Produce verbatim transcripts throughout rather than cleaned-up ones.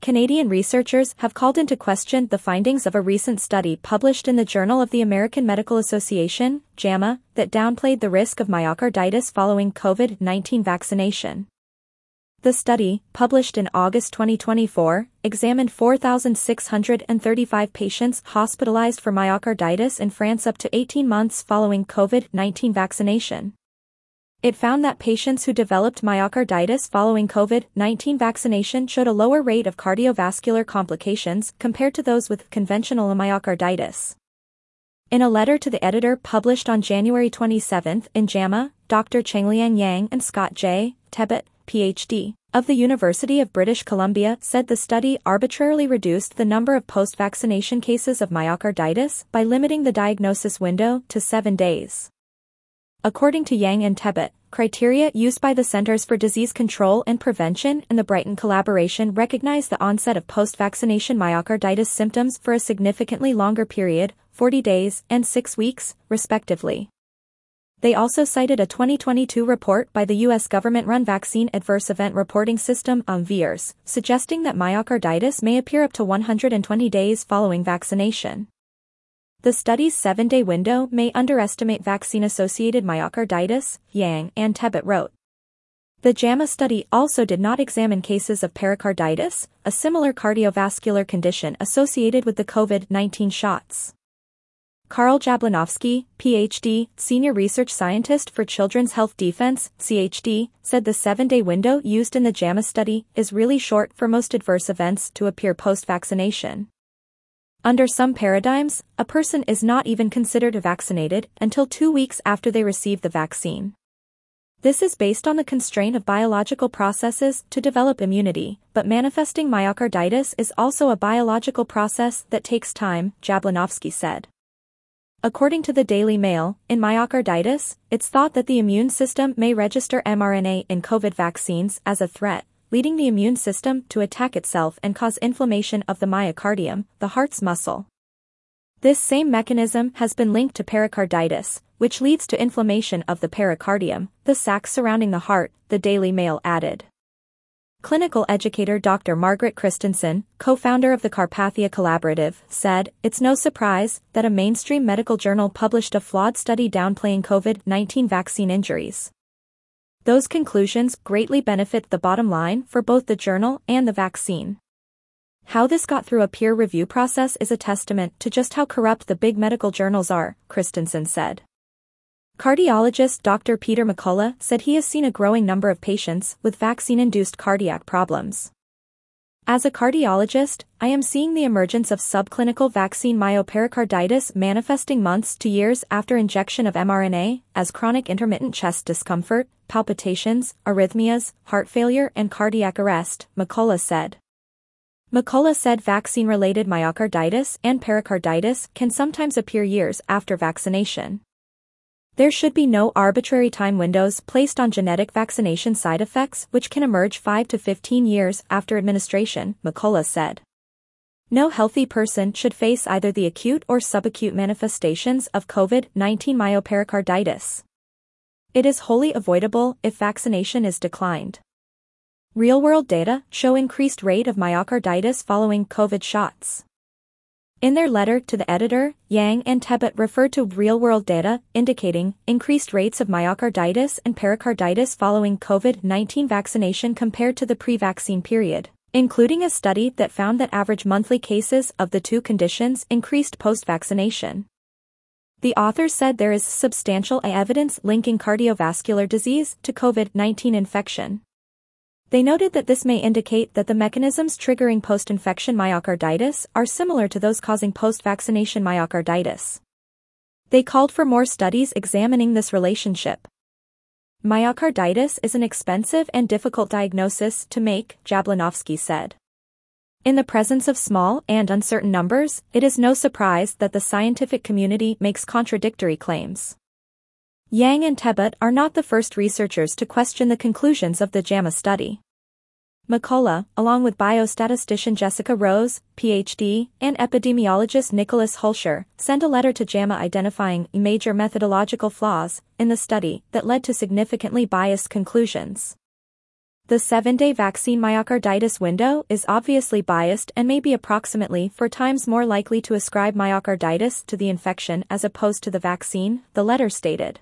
Canadian researchers have called into question the findings of a recent study published in the Journal of the American Medical Association, JAMA, that downplayed the risk of myocarditis following COVID nineteen vaccination. The study, published in August twenty twenty-four, examined four thousand six hundred thirty-five patients hospitalized for myocarditis in France up to eighteen months following COVID nineteen vaccination. It found that patients who developed myocarditis following COVID nineteen vaccination showed a lower rate of cardiovascular complications compared to those with conventional myocarditis. In a letter to the editor published on January twenty-seventh in JAMA, Doctor Chengliang Yang and Scott J. Tebbett, P H D, of the University of British Columbia said the study arbitrarily reduced the number of post-vaccination cases of myocarditis by limiting the diagnosis window to seven days. According to Yang and Tebbett, criteria used by the Centers for Disease Control and Prevention and the Brighton collaboration recognize the onset of post-vaccination myocarditis symptoms for a significantly longer period, forty days and six weeks, respectively. They also cited a twenty twenty-two report by the U S government-run Vaccine Adverse Event Reporting System um, V A E R S, suggesting that myocarditis may appear up to one hundred twenty days following vaccination. The study's seven-day window may underestimate vaccine-associated myocarditis, Yang and Tebbett wrote. The JAMA study also did not examine cases of pericarditis, a similar cardiovascular condition associated with the COVID nineteen shots. Karl Jablanovsky, P H D, Senior Research Scientist for Children's Health Defense, C H D, said the seven-day window used in the JAMA study is really short for most adverse events to appear post-vaccination. Under some paradigms, a person is not even considered vaccinated until two weeks after they receive the vaccine. This is based on the constraint of biological processes to develop immunity, but manifesting myocarditis is also a biological process that takes time, Jablanovsky said. According to the Daily Mail, in myocarditis, it's thought that the immune system may register mRNA in COVID vaccines as a threat, leading the immune system to attack itself and cause inflammation of the myocardium, the heart's muscle. This same mechanism has been linked to pericarditis, which leads to inflammation of the pericardium, the sac surrounding the heart, the Daily Mail added. Clinical educator Doctor Margaret Christensen, co-founder of the Carpathia Collaborative, said, "It's no surprise that a mainstream medical journal published a flawed study downplaying COVID nineteen vaccine injuries. Those conclusions greatly benefit the bottom line for both the journal and the vaccine. How this got through a peer review process is a testament to just how corrupt the big medical journals are," Christensen said. Cardiologist Doctor Peter McCullough said he has seen a growing number of patients with vaccine-induced cardiac problems. "As a cardiologist, I am seeing the emergence of subclinical vaccine myopericarditis manifesting months to years after injection of mRNA, as chronic intermittent chest discomfort, palpitations, arrhythmias, heart failure and cardiac arrest," McCullough said. McCullough said vaccine-related myocarditis and pericarditis can sometimes appear years after vaccination. There should be no arbitrary time windows placed on genetic vaccination side effects which can emerge five to fifteen years after administration, McCullough said. No healthy person should face either the acute or subacute manifestations of COVID nineteen myopericarditis. It is wholly avoidable if vaccination is declined. Real-world data show increased rate of myocarditis following COVID shots. In their letter to the editor, Yang and Tebbett referred to real-world data indicating increased rates of myocarditis and pericarditis following COVID nineteen vaccination compared to the pre-vaccine period, including a study that found that average monthly cases of the two conditions increased post-vaccination. The authors said there is substantial evidence linking cardiovascular disease to COVID nineteen infection. They noted that this may indicate that the mechanisms triggering post-infection myocarditis are similar to those causing post-vaccination myocarditis. They called for more studies examining this relationship. Myocarditis is an expensive and difficult diagnosis to make, Jablanovsky said. In the presence of small and uncertain numbers, it is no surprise that the scientific community makes contradictory claims. Yang and Tebbett are not the first researchers to question the conclusions of the JAMA study. McCullough, along with biostatistician Jessica Rose, P H D, and epidemiologist Nicholas Hulscher, sent a letter to JAMA identifying major methodological flaws in the study that led to significantly biased conclusions. The seven-day vaccine myocarditis window is obviously biased and may be approximately four times more likely to ascribe myocarditis to the infection as opposed to the vaccine, the letter stated.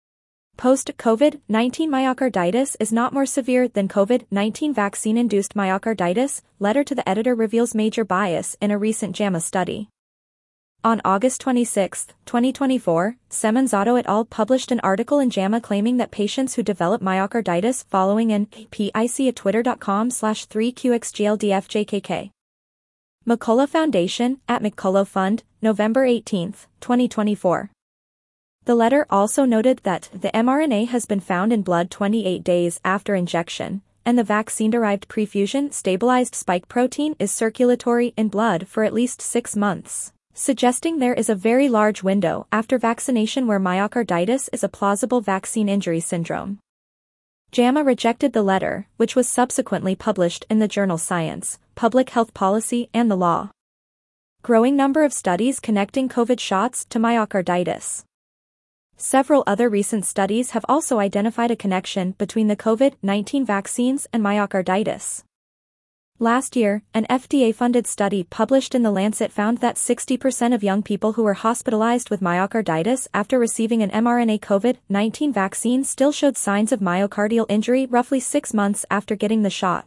Post-COVID nineteen myocarditis is not more severe than COVID nineteen vaccine-induced myocarditis, letter to the editor reveals major bias in a recent JAMA study. On August twenty-sixth, twenty twenty-four, Semenzato et al. Published an article in JAMA claiming that patients who develop myocarditis following an P I C at twitter.com slash 3qxgldfjkk. McCullough Foundation, at McCullough Fund, November eighteenth, twenty twenty-four. The letter also noted that the mRNA has been found in blood twenty-eight days after injection, and the vaccine-derived prefusion-stabilized spike protein is circulatory in blood for at least six months, suggesting there is a very large window after vaccination where myocarditis is a plausible vaccine injury syndrome. JAMA rejected the letter, which was subsequently published in the journal Science, Public Health Policy and the Law. Growing number of studies connecting COVID shots to myocarditis. Several other recent studies have also identified a connection between the COVID nineteen vaccines and myocarditis. Last year, an F D A-funded study published in The Lancet found that sixty percent of young people who were hospitalized with myocarditis after receiving an mRNA COVID nineteen vaccine still showed signs of myocardial injury roughly six months after getting the shot.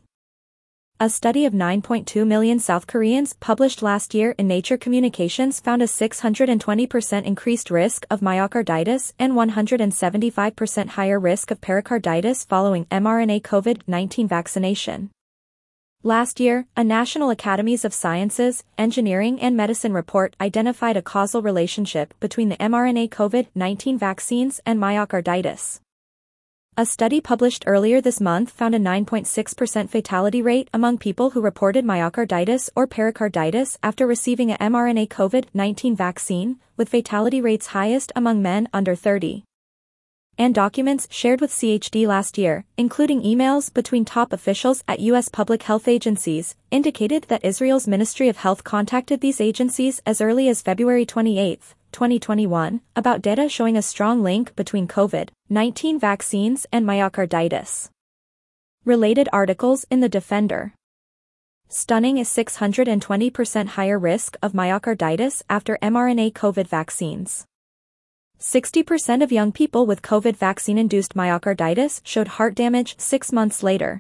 A study of nine point two million South Koreans published last year in Nature Communications found a six hundred twenty percent increased risk of myocarditis and one hundred seventy-five percent higher risk of pericarditis following mRNA COVID nineteen vaccination. Last year, a National Academies of Sciences, Engineering and Medicine report identified a causal relationship between the mRNA COVID nineteen vaccines and myocarditis. A study published earlier this month found a nine point six percent fatality rate among people who reported myocarditis or pericarditis after receiving a mRNA COVID nineteen vaccine, with fatality rates highest among men under thirty. And documents shared with C H D last year, including emails between top officials at U S public health agencies, indicated that Israel's Ministry of Health contacted these agencies as early as February twenty-eighth, twenty twenty-one, about data showing a strong link between COVID nineteen vaccines and myocarditis. Related articles in The Defender. Stunning is six hundred twenty percent higher risk of myocarditis after mRNA COVID vaccines. sixty percent of young people with COVID vaccine-induced myocarditis showed heart damage six months later.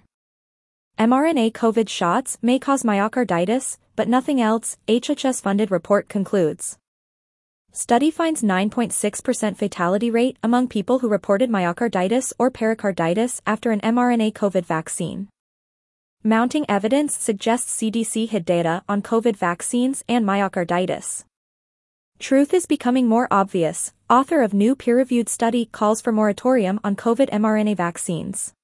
mRNA COVID shots may cause myocarditis, but nothing else, H H S-funded report concludes. Study finds nine point six percent fatality rate among people who reported myocarditis or pericarditis after an mRNA COVID vaccine. Mounting evidence suggests C D C hid data on COVID vaccines and myocarditis. Truth is becoming more obvious. Author of new peer-reviewed study calls for moratorium on COVID mRNA vaccines.